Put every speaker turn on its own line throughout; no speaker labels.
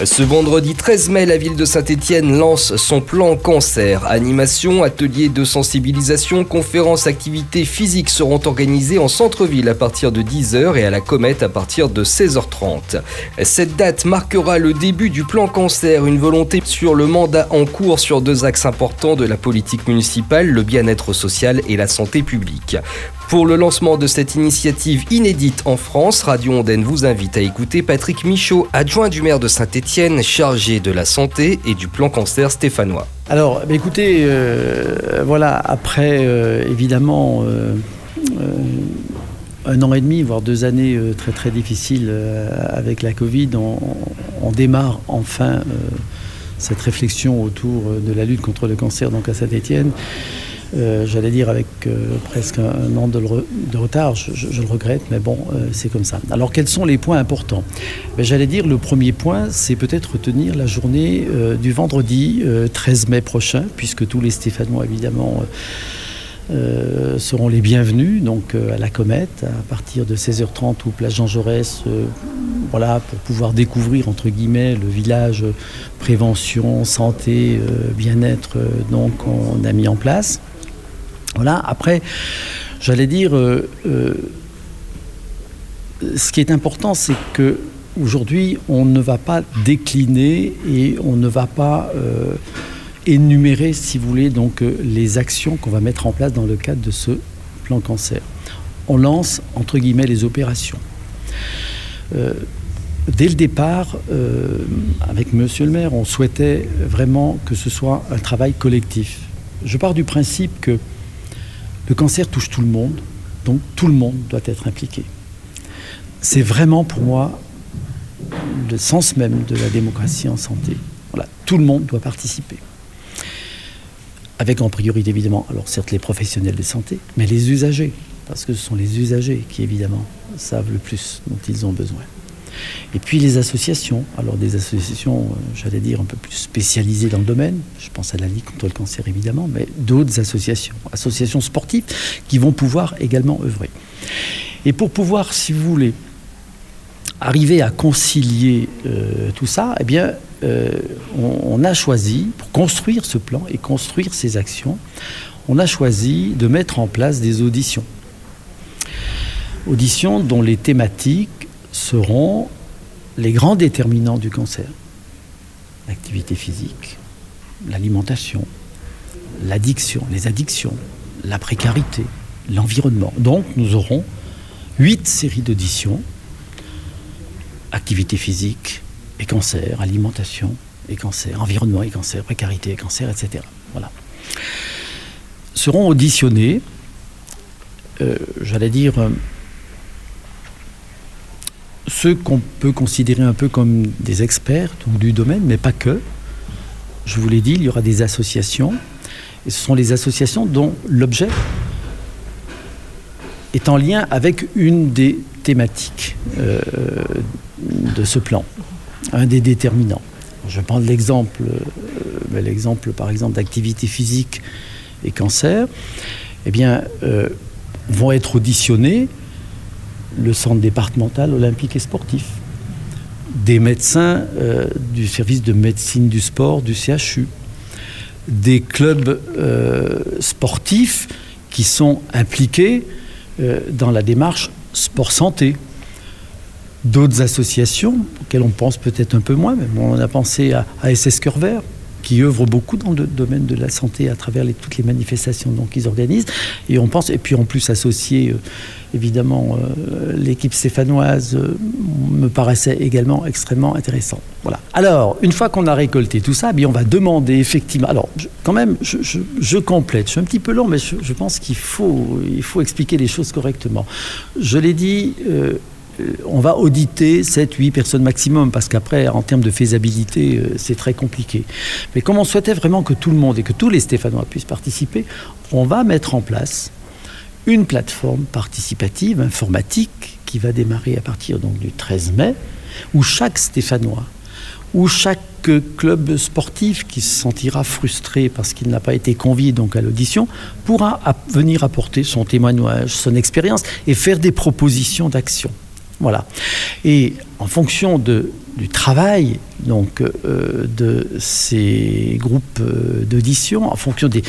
Ce vendredi 13 mai, la ville de Saint-Étienne lance son plan cancer. Animation, ateliers de sensibilisation, conférences, activités physiques seront organisées en centre-ville à partir de 10h et à la Comète à partir de 16h30. Cette date marquera le début du plan cancer, une volonté sur le mandat en cours sur deux axes importants de la politique municipale, le bien-être social et la santé publique. Pour le lancement de cette initiative inédite en France, Radio Ondaine vous invite à écouter Patrick Michaud, adjoint du maire de Saint-Étienne, chargé de la santé et du plan cancer stéphanois.
Alors, écoutez, voilà, après évidemment un an et demi, voire 2 années très très difficiles avec la Covid, on démarre enfin cette réflexion autour de la lutte contre le cancer donc à Saint-Étienne. J'allais dire avec presque un an de retard, je le regrette, mais bon, c'est comme ça. Alors quels sont les points importants ? J'allais dire le premier point, c'est peut-être retenir la journée du vendredi 13 mai prochain, puisque tous les Stéphanois évidemment seront les bienvenus donc à la Comète à partir de 16h30 ou place Jean Jaurès, voilà, pour pouvoir découvrir entre guillemets le village prévention, santé, bien-être donc on a mis en place. Voilà, après, j'allais dire, ce qui est important, c'est qu'aujourd'hui, on ne va pas décliner et on ne va pas énumérer, si vous voulez, donc, les actions qu'on va mettre en place dans le cadre de ce plan cancer. On lance, entre guillemets, les opérations. Dès le départ, avec monsieur le maire, on souhaitait vraiment que ce soit un travail collectif. Je pars du principe que le cancer touche tout le monde, donc tout le monde doit être impliqué. C'est vraiment pour moi le sens même de la démocratie en santé. Voilà, tout le monde doit participer. Avec en priorité évidemment, alors certes les professionnels de santé, mais les usagers, parce que ce sont les usagers qui évidemment savent le plus dont ils ont besoin. Et puis les associations, alors des associations, j'allais dire, un peu plus spécialisées dans le domaine, je pense à la Ligue contre le cancer évidemment, mais d'autres associations sportives qui vont pouvoir également œuvrer. Et pour pouvoir, si vous voulez, arriver à concilier tout ça, eh bien, on a choisi, pour construire ce plan et construire ces actions, on a choisi de mettre en place des auditions. Auditions dont les thématiques seront les grands déterminants du cancer. L'activité physique, l'alimentation, l'addiction, les addictions, la précarité, l'environnement. Donc nous aurons 8 séries d'auditions, activité physique et cancer, alimentation et cancer, environnement et cancer, précarité et cancer, etc. Voilà. Seront auditionnés, j'allais dire, ceux qu'on peut considérer un peu comme des experts du domaine, mais pas que. Je vous l'ai dit, il y aura des associations. Et ce sont les associations dont l'objet est en lien avec une des thématiques de ce plan, un des déterminants. Je prends l'exemple par exemple d'activité physique et cancer. Eh bien, vont être auditionnés le centre départemental olympique et sportif, des médecins du service de médecine du sport du CHU, des clubs sportifs qui sont impliqués dans la démarche sport-santé, d'autres associations auxquelles on pense peut-être un peu moins, mais on a pensé à SS Cœur Vert, qui œuvrent beaucoup dans le domaine de la santé à travers toutes les manifestations qu'ils organisent. Et on pense, et puis en plus associer évidemment l'équipe stéphanoise me paraissait également extrêmement intéressant. Voilà. Alors, une fois qu'on a récolté tout ça, bien on va demander effectivement. Alors, je complète. Je suis un petit peu long, mais je pense qu'il faut expliquer les choses correctement. Je l'ai dit. On va auditer 7-8 personnes maximum, parce qu'après, en termes de faisabilité, c'est très compliqué. Mais comme on souhaitait vraiment que tout le monde et que tous les Stéphanois puissent participer, on va mettre en place une plateforme participative, informatique, qui va démarrer à partir donc, du 13 mai, où chaque Stéphanois, où chaque club sportif qui se sentira frustré parce qu'il n'a pas été convié donc, à l'audition, pourra venir apporter son témoignage, son expérience et faire des propositions d'action. Voilà. Et en fonction du travail donc, de ces groupes d'audition, en fonction de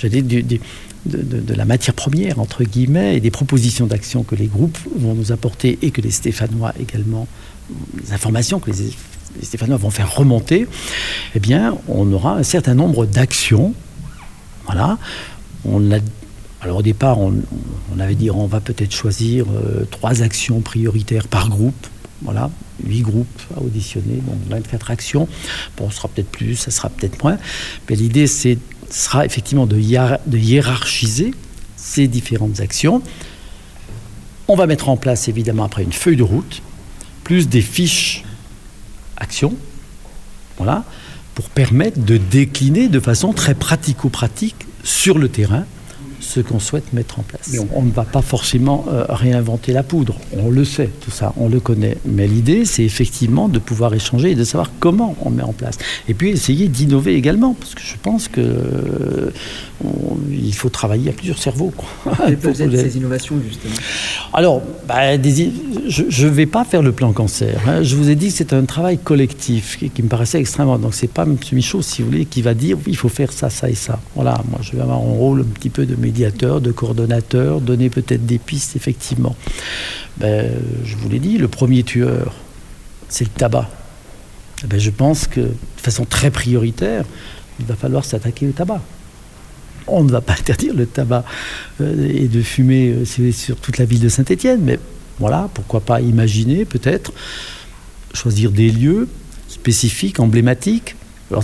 la matière première, entre guillemets, et des propositions d'action que les groupes vont nous apporter et que les Stéphanois également, les informations que les Stéphanois vont faire remonter, eh bien, on aura un certain nombre d'actions. Voilà. Alors au départ, on avait dit on va peut-être choisir 3 actions prioritaires par groupe. Voilà, 8 groupes à auditionner, donc 24 actions. Bon, ce sera peut-être plus, ça sera peut-être moins. Mais l'idée, sera effectivement de hiérarchiser ces différentes actions. On va mettre en place, évidemment, après une feuille de route, plus des fiches actions, voilà, pour permettre de décliner de façon très pratico-pratique sur le terrain ce qu'on souhaite mettre en place. Mais on ne va pas forcément réinventer la poudre. On le sait, tout ça, on le connaît. Mais l'idée, c'est effectivement de pouvoir échanger et de savoir comment on met en place. Et puis essayer d'innover également, parce que je pense qu'il faut travailler à plusieurs cerveaux.
Quelles peuvent être ces innovations, justement ?
Alors, je ne vais pas faire le plan cancer. Hein. Je vous ai dit que c'est un travail collectif qui me paraissait extrêmement... Donc, ce n'est pas M. Michaud, si vous voulez, qui va dire il faut faire ça, ça et ça. Voilà, moi, je vais avoir un rôle un petit peu de médiateur, de coordonnateur, donner peut-être des pistes, effectivement. Je vous l'ai dit, le premier tueur, c'est le tabac. Je pense que, de façon très prioritaire, il va falloir s'attaquer au tabac. On ne va pas interdire le tabac et de fumer sur toute la ville de Saint-Étienne, mais voilà, pourquoi pas imaginer peut-être choisir des lieux spécifiques, emblématiques. Alors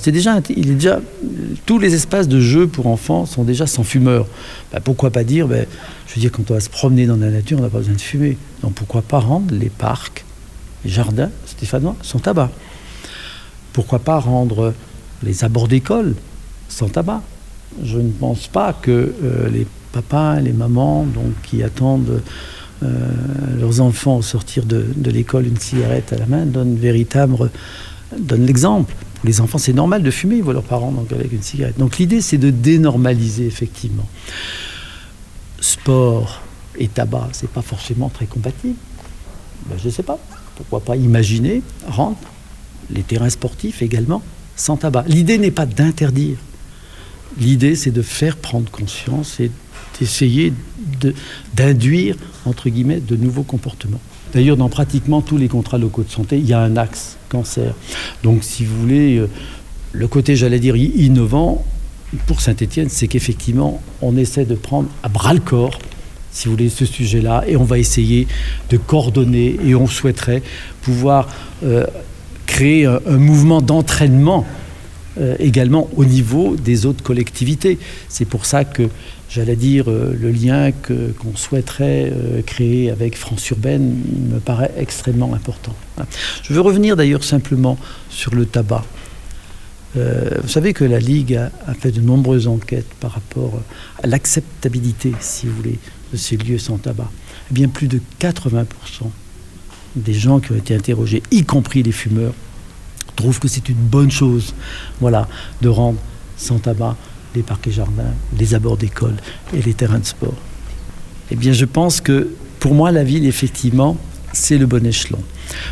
tous les espaces de jeu pour enfants sont déjà sans fumeurs. Pourquoi pas dire, je veux dire, quand on va se promener dans la nature, on n'a pas besoin de fumer. Donc pourquoi pas rendre les parcs, les jardins stéphanois sans tabac. Pourquoi pas rendre les abords d'école sans tabac. Je ne pense pas que les papas et les mamans donc, qui attendent leurs enfants au sortir de l'école une cigarette à la main donnent l'exemple. Pour les enfants, c'est normal de fumer, ils voient leurs parents donc, avec une cigarette. Donc l'idée, c'est de dénormaliser, effectivement. Sport et tabac, c'est pas forcément très compatible. Je ne sais pas. Pourquoi pas imaginer rendre les terrains sportifs également sans tabac. L'idée n'est pas d'interdire. L'idée, c'est de faire prendre conscience et d'essayer d'induire, entre guillemets, de nouveaux comportements. D'ailleurs, dans pratiquement tous les contrats locaux de santé, il y a un axe cancer. Donc, si vous voulez, le côté, j'allais dire, innovant, pour Saint-Étienne, c'est qu'effectivement, on essaie de prendre à bras-le-corps, si vous voulez, ce sujet-là, et on va essayer de coordonner, et on souhaiterait pouvoir créer un mouvement d'entraînement également au niveau des autres collectivités. C'est pour ça que, j'allais dire, le lien qu'on souhaiterait créer avec France Urbaine me paraît extrêmement important. Je veux revenir d'ailleurs simplement sur le tabac. Vous savez que la Ligue a fait de nombreuses enquêtes par rapport à l'acceptabilité, si vous voulez, de ces lieux sans tabac. Eh bien, plus de 80% des gens qui ont été interrogés, y compris les fumeurs, trouvent que c'est une bonne chose, voilà, de rendre sans tabac les parcs et jardins, les abords d'école et les terrains de sport. Eh bien, je pense que, pour moi, la ville, effectivement, c'est le bon échelon. Pourquoi ?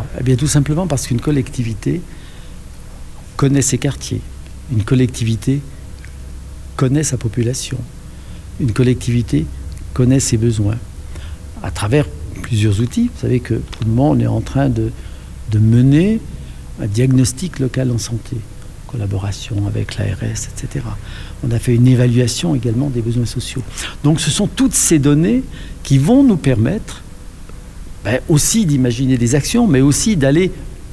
Eh bien, tout simplement parce qu'une collectivité connaît ses quartiers. Une collectivité connaît sa population. Une collectivité connaît ses besoins. À travers plusieurs outils, vous savez que pour le moment, on est en train de mener un diagnostic local en santé, collaboration avec l'ARS, etc. On a fait une évaluation également des besoins sociaux. Donc ce sont toutes ces données qui vont nous permettre aussi d'imaginer des actions, mais aussi d'aller,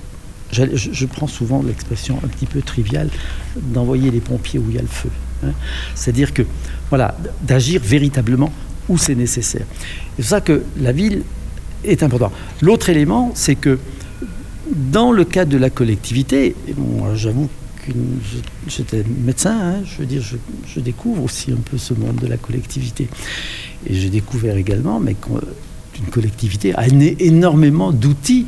je prends souvent l'expression un petit peu triviale, d'envoyer les pompiers où il y a le feu. Hein. C'est-à-dire que, voilà, d'agir véritablement où c'est nécessaire. C'est pour ça que la ville est importante. L'autre élément, c'est que dans le cadre de la collectivité, moi j'avoue que j'étais médecin, hein, je veux dire, je découvre aussi un peu ce monde de la collectivité. Et j'ai découvert également qu'une collectivité a énormément d'outils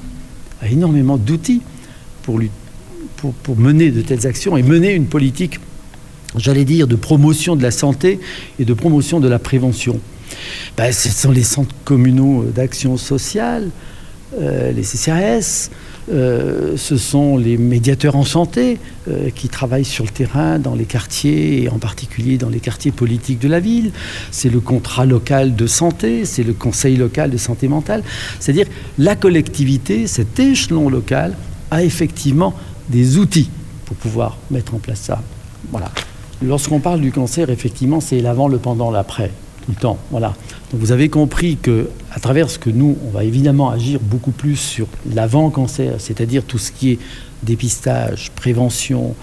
pour mener de telles actions et mener une politique, j'allais dire, de promotion de la santé et de promotion de la prévention. Ce sont les centres communaux d'action sociale, les CCAS, ce sont les médiateurs en santé qui travaillent sur le terrain dans les quartiers et en particulier dans les quartiers politiques de la ville. C'est le contrat local de santé, c'est le conseil local de santé mentale. C'est-à-dire la collectivité, cet échelon local, a effectivement des outils pour pouvoir mettre en place ça. Voilà. Lorsqu'on parle du cancer, effectivement, c'est l'avant, le pendant, l'après, tout le temps. Voilà. Donc vous avez compris qu'à travers ce que nous, on va évidemment agir beaucoup plus sur l'avant-cancer, c'est-à-dire tout ce qui est dépistage, prévention,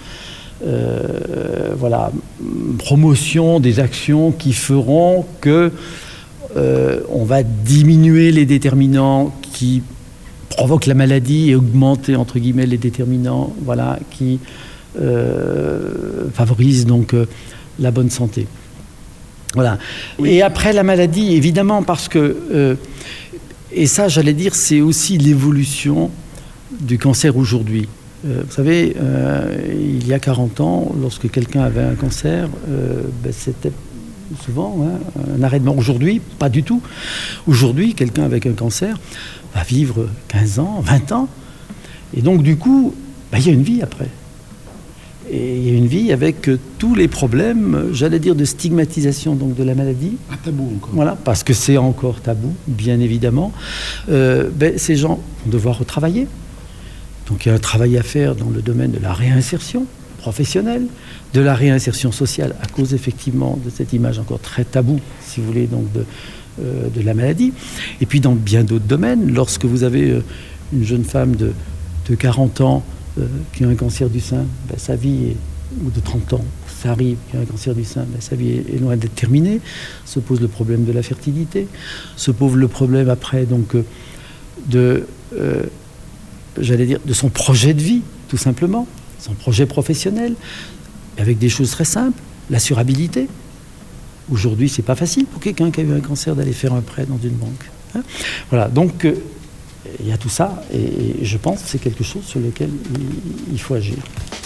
promotion des actions qui feront que on va diminuer les déterminants qui provoquent la maladie et augmenter, entre guillemets, les déterminants qui favorisent donc la bonne santé. Voilà. Oui. Et après la maladie, évidemment, parce que, et ça, j'allais dire, c'est aussi l'évolution du cancer aujourd'hui. Vous savez, il y a 40 ans, lorsque quelqu'un avait un cancer, c'était souvent un arrêt de mort. Aujourd'hui, pas du tout. Aujourd'hui, quelqu'un avec un cancer va vivre 15 ans, 20 ans. Et donc, du coup, il y a une vie après. Et il y a une vie avec tous les problèmes, j'allais dire, de stigmatisation donc de la maladie.
Un tabou encore.
Voilà, parce que c'est encore tabou, bien évidemment. Ces gens vont devoir retravailler. Donc il y a un travail à faire dans le domaine de la réinsertion professionnelle, de la réinsertion sociale, à cause effectivement de cette image encore très taboue, si vous voulez, donc de la maladie. Et puis dans bien d'autres domaines, lorsque vous avez une jeune femme de 40 ans, qui a un cancer du sein, sa vie ou de 30 ans, ça arrive, qui a un cancer du sein, sa vie est loin d'être terminée. Se pose le problème de la fertilité, se pose le problème après donc j'allais dire, de son projet de vie, tout simplement, son projet professionnel, avec des choses très simples, l'assurabilité. Aujourd'hui, c'est pas facile pour quelqu'un qui a eu un cancer d'aller faire un prêt dans une banque. Voilà, donc il y a tout ça, et je pense que c'est quelque chose sur lequel il faut agir.